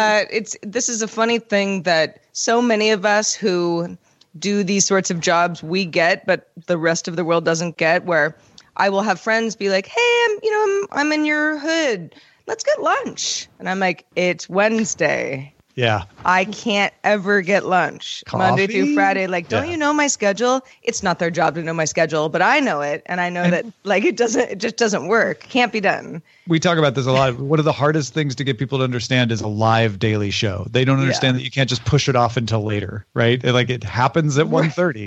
This is a funny thing that so many of us who do these sorts of jobs we get, but the rest of the world doesn't get, where I will have friends be like, hey, I'm in your hood. Let's get lunch. And I'm like, it's Wednesday. Yeah. I can't ever get lunch. Coffee? Monday through Friday. Like, don't you know my schedule? It's not their job to know my schedule, but I know it. And I know that it just doesn't work. Can't be done. We talk about this a lot. One of the hardest things to get people to understand is a live daily show. They don't understand that you can't just push it off until later, right? Like it happens at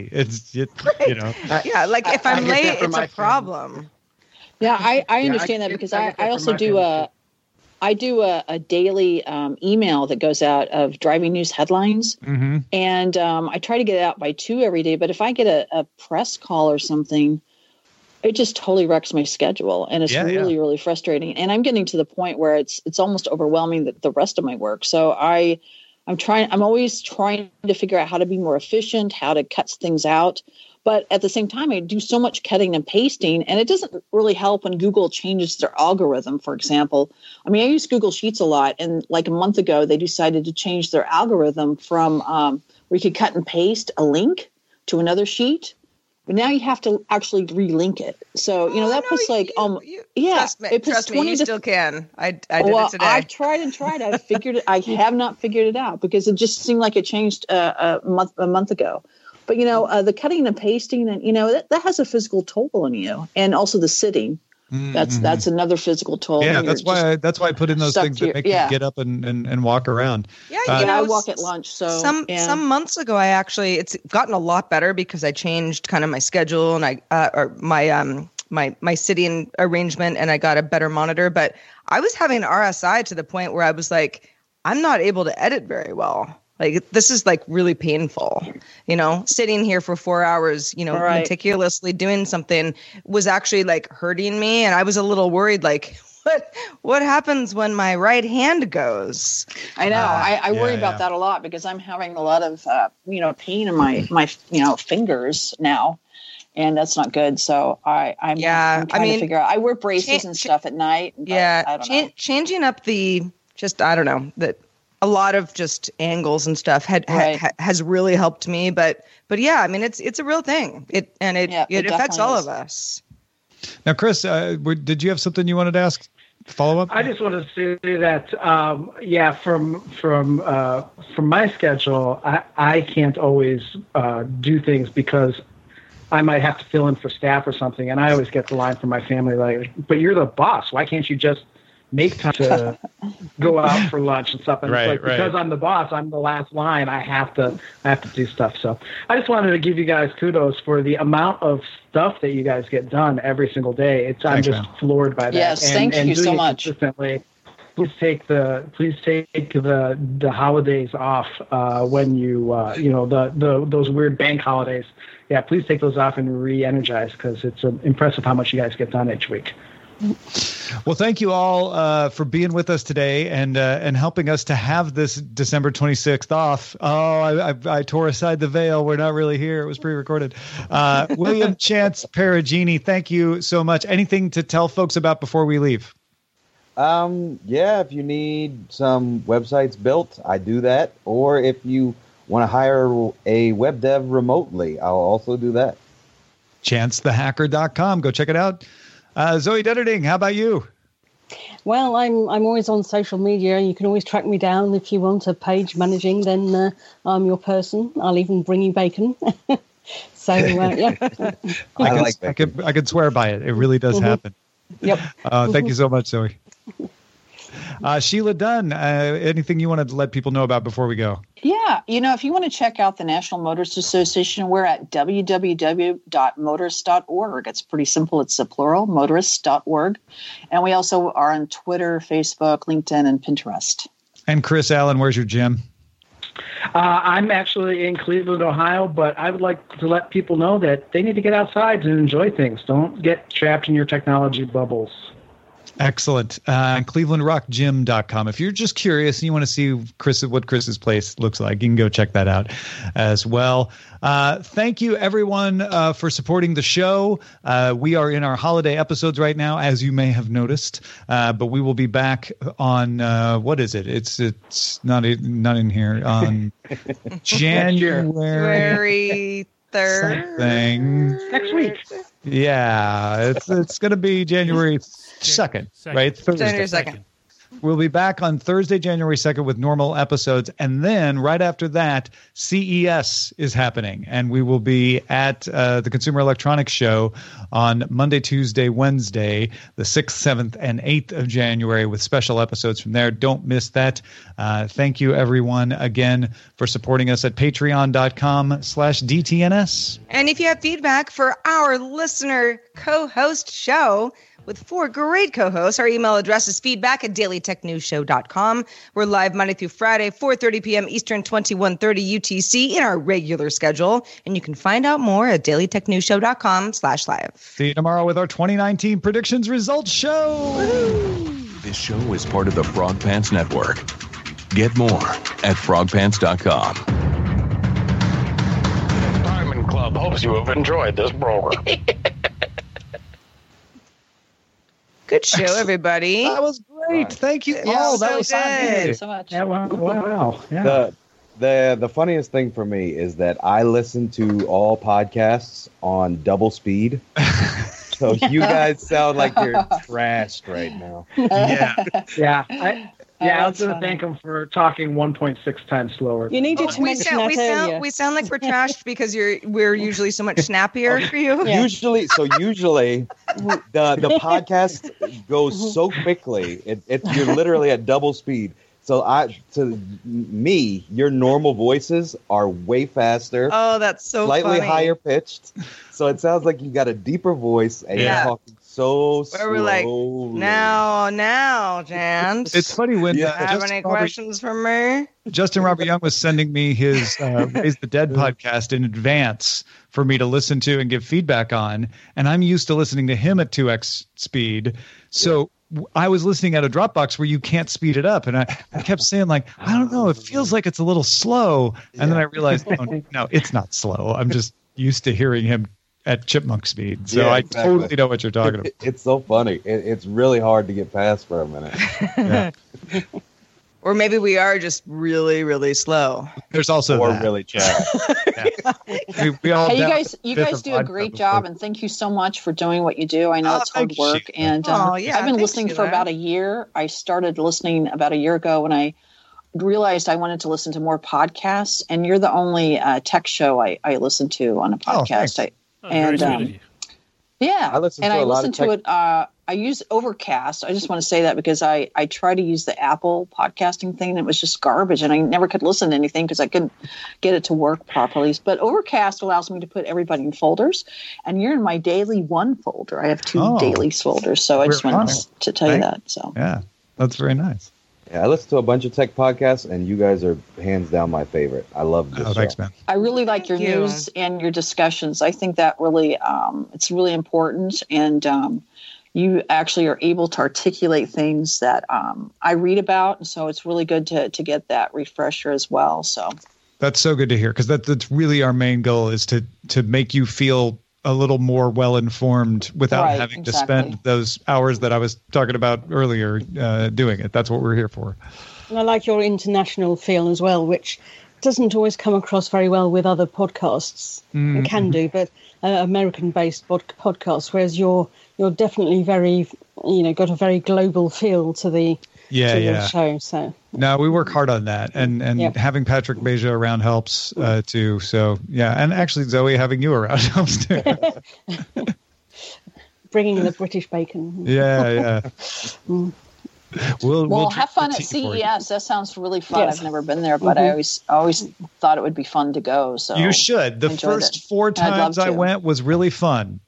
1:30. Yeah, like if I'm late, it's a problem. Yeah, I understand that, because I also do I do a daily email that goes out of driving news headlines. Mm-hmm. And I try to get it out by 2 every day. But if I get a press call or something, it just totally wrecks my schedule. And it's really frustrating. And I'm getting to the point where it's almost overwhelming the rest of my work. So I'm always trying to figure out how to be more efficient, how to cut things out. But at the same time, I do so much cutting and pasting, and it doesn't really help when Google changes their algorithm, for example. I mean, I use Google Sheets a lot, and like a month ago, they decided to change their algorithm from where you could cut and paste a link to another sheet. But now you have to actually relink it. So, that puts it puts 20 you still can. I did it today. I've tried and tried. I figured it. I have not figured it out because it just seemed like it changed a month ago. But, the cutting and pasting, and, that has a physical toll on you. And also the sitting. Mm-hmm. That's another physical toll. Yeah, that's why I put in those things that make you get up and walk around. Yeah, I walk at lunch. So some months ago, it's gotten a lot better because I changed kind of my schedule and my sitting arrangement, and I got a better monitor. But I was having RSI to the point where I was like, I'm not able to edit very well. Like, this is like really painful, sitting here for 4 hours, meticulously doing something was actually like hurting me. And I was a little worried, like, what happens when my right hand goes? I know. I worry about that a lot because I'm having a lot of pain in my fingers now, and that's not good. So I'm trying to figure out. I wear braces and stuff at night. I don't know. Changing up a lot of just angles and stuff has really helped me. But yeah, I mean it's a real thing. It affects all of us. Now, Chris, did you have something you wanted to ask? Follow up? I just wanted to say that, from my schedule, I can't always do things because I might have to fill in for staff or something, and I always get the line from my family like, "But you're the boss. Why can't you just make time to go out for lunch and stuff?" And because I'm the boss, I'm the last line. I have to do stuff. So I just wanted to give you guys kudos for the amount of stuff that you guys get done every single day. I'm just floored by that. Yes, thank you so much. Consistently. Please take the holidays off when you those weird bank holidays. Yeah, please take those off and re-energize because it's impressive how much you guys get done each week. Well, thank you all for being with us today and helping us to have this December 26th off. Oh, I tore aside the veil. We're not really here. It was pre-recorded. William Chance Perugini, thank you so much. Anything to tell folks about before we leave? If you need some websites built, I do that. Or if you want to hire a web dev remotely, I'll also do that. ChanceTheHacker.com. Go check it out. Zoe Detterding, how about you? Well, I'm always on social media. You can always track me down if you want a page managing. Then I'm your person. I'll even bring you bacon. So yeah, I could swear by it. It really does happen. Yep. Thank you so much, Zoe. Sheila Dunn, anything you wanted to let people know about before we go? Yeah, if you want to check out the National Motorist Association, we're at www.motorist.org. It's pretty simple. It's a plural, motorist.org. And we also are on Twitter, Facebook, LinkedIn, and Pinterest. And Chris Allen, where's your gym? I'm actually in Cleveland, Ohio, but I would like to let people know that they need to get outside and enjoy things. Don't get trapped in your technology bubbles. Excellent. ClevelandRockGym.com. If you're just curious and you want to see what Chris's place looks like, you can go check that out as well. Thank you, everyone, for supporting the show. We are in our holiday episodes right now, as you may have noticed, but we will be back on what is it? It's not in here on January 3rd. Something. Next week. Yeah, it's going to be January 2nd, right? January 2nd. We'll be back on Thursday, January 2nd with normal episodes. And then right after that, CES is happening. And we will be at the Consumer Electronics Show on Monday, Tuesday, Wednesday, the 6th, 7th, and 8th of January with special episodes from there. Don't miss that. Thank you, everyone, again, for supporting us at patreon.com/DTNS. And if you have feedback for our listener co-host show, with 4 great co-hosts. Our email address is feedback@dailytechnewsshow.com. We're live Monday through Friday, 4:30 p.m. Eastern, 21:30 UTC in our regular schedule. And you can find out more at dailytechnewsshow.com/live. See you tomorrow with our 2019 predictions results show. Woo-hoo. This show is part of the Frog Pants Network. Get more at frogpants.com. Diamond Club hopes you have enjoyed this program. Good show, everybody. That was great. Thank you. Oh, that was good. Thank you so much. Yeah, wow. Yeah. The funniest thing for me is that I listen to all podcasts on double speed. So you guys sound like you're trashed right now. Yeah. I was going to thank him for talking 1.6 times slower. You needed to mention that earlier. We sound like we're trashed because we're usually so much snappier for you. Yeah. Usually the podcast goes so quickly. You're literally at double speed. So to me, your normal voices are way faster. Oh, that's so slightly funny. higher pitched. So it sounds like you got a deeper voice and you're talking so slowly. Where we're like, now, Jan. It's funny when you have any questions for me? Justin Robert Young was sending me his Raise the Dead podcast in advance for me to listen to and give feedback on, and I'm used to listening to him at 2x speed. So I was listening at a Dropbox where you can't speed it up. And I kept saying, like, I don't know, it feels like it's a little slow. And then I realized, oh, no, it's not slow. I'm just used to hearing him at chipmunk speed. So I totally know what you're talking about. It's so funny. It's really hard to get past for a minute. Yeah. Or maybe we are just really, really slow. There's also really chat. we all Hey, you guys do a great job, and thank you so much for doing what you do. I know it's hard work, and I've been listening for about a year. I started listening about a year ago when I realized I wanted to listen to more podcasts, and you're the only tech show I listen to on a podcast. I listen to it. I use Overcast. I just want to say that because I try to use the Apple podcasting thing, and it was just garbage, and I never could listen to anything because I couldn't get it to work properly. But Overcast allows me to put everybody in folders, and you're in my daily one folder. I have two daily folders, so I just wanted to tell you that. So yeah, that's very nice. Yeah, I listen to a bunch of tech podcasts, and you guys are hands down my favorite. I love this show. Thanks, man. I really like your news and your discussions. I think that really, it's really important, and you actually are able to articulate things that I read about, and so it's really good to get that refresher as well. So that's so good to hear, because that's really our main goal, is to make you feel a little more well-informed without having to spend those hours that I was talking about earlier doing it. That's what we're here for. And I like your international feel as well, which doesn't always come across very well with other podcasts. It can do, but American-based podcasts, whereas you're definitely very, got a very global feel to the show. So no, we work hard on that, and having Patrick Beja around helps too. So yeah, and actually Zoe, having you around helps too. Bringing the British bacon. Yeah. We'll have fun at CES. That sounds really fun. Yes. I've never been there, but I always thought it would be fun to go. So you should. The first 4 times I went was really fun.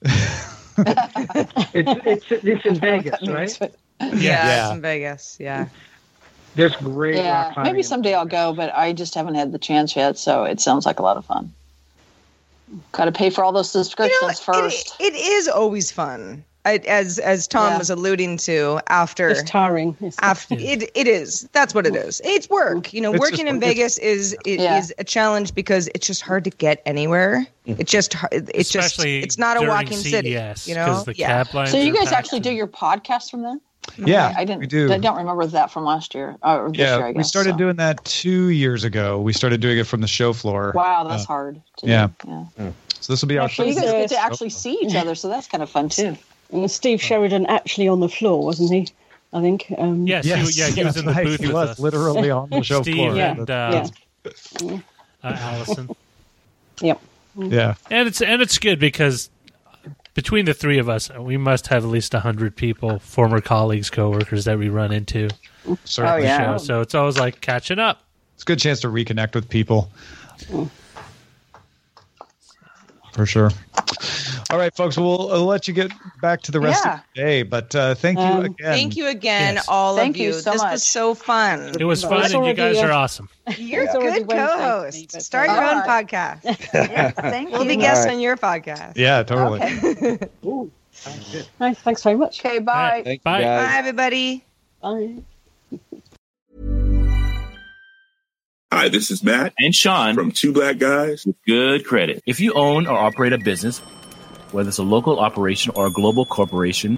It's in Vegas, right? Yeah, it's in Vegas. Yeah. There's great rock climbing. Maybe someday I'll go, but I just haven't had the chance yet. So it sounds like a lot of fun. Got to pay for all those subscriptions first. It is always fun. As Tom was alluding to, after it's tiring. It is. That's what it is. It's work. Working in Vegas is a challenge because it's just hard to get anywhere. It's just it's not a walking city. So you guys actually do your podcast from there? Yeah, I didn't. We do. I don't remember that from last year or this year. I guess, we started doing that 2 years ago. We started doing it from the show floor. Wow, that's hard. To do. So this will be our. So you guys get to actually see each other, so that's kind of fun too. And Steve Sheridan actually on the floor, wasn't he? I think. Yes, he was in the booth. He was literally on the show floor. And Allison. Yep. Yeah, and it's good because between the three of us, we must have at least 100 people, former colleagues, coworkers that we run into. Certainly, show. So it's always like catching up. It's a good chance to reconnect with people. For sure. All right, folks, we'll let you get back to the rest of the day, but thank you again. Thank you again, all of you. So this much. was so fun. It was fun, and you guys are awesome. You're a good co-host. Start your own podcast. Thank you. We'll be guests on your podcast. Yeah, totally. Okay. Nice. Thanks very much. Okay, bye. Right, bye. Bye, everybody. Bye. Hi, this is Matt and Sean from Two Black Guys with Good Credit. If you own or operate a business, whether it's a local operation or a global corporation,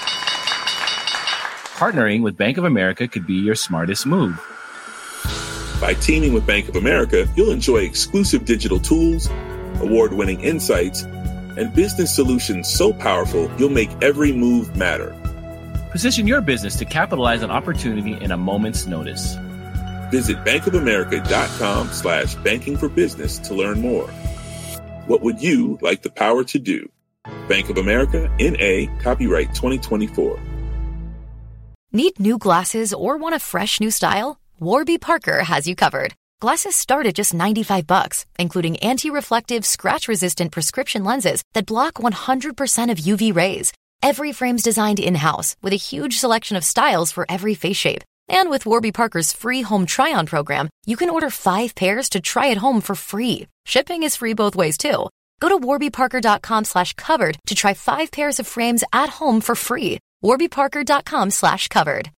partnering with Bank of America could be your smartest move. By teaming with Bank of America, you'll enjoy exclusive digital tools, award-winning insights, and business solutions so powerful you'll make every move matter. Position your business to capitalize on opportunity in a moment's notice. Visit bankofamerica.com/banking for business to learn more. What would you like the power to do? Bank of America, N.A., copyright 2024. Need new glasses or want a fresh new style? Warby Parker has you covered. Glasses start at just $95, including anti-reflective, scratch-resistant prescription lenses that block 100% of UV rays. Every frame's designed in-house with a huge selection of styles for every face shape. And with Warby Parker's free home try-on program, you can order 5 pairs to try at home for free. Shipping is free both ways, too. Go to warbyparker.com/covered to try 5 pairs of frames at home for free. warbyparker.com/covered.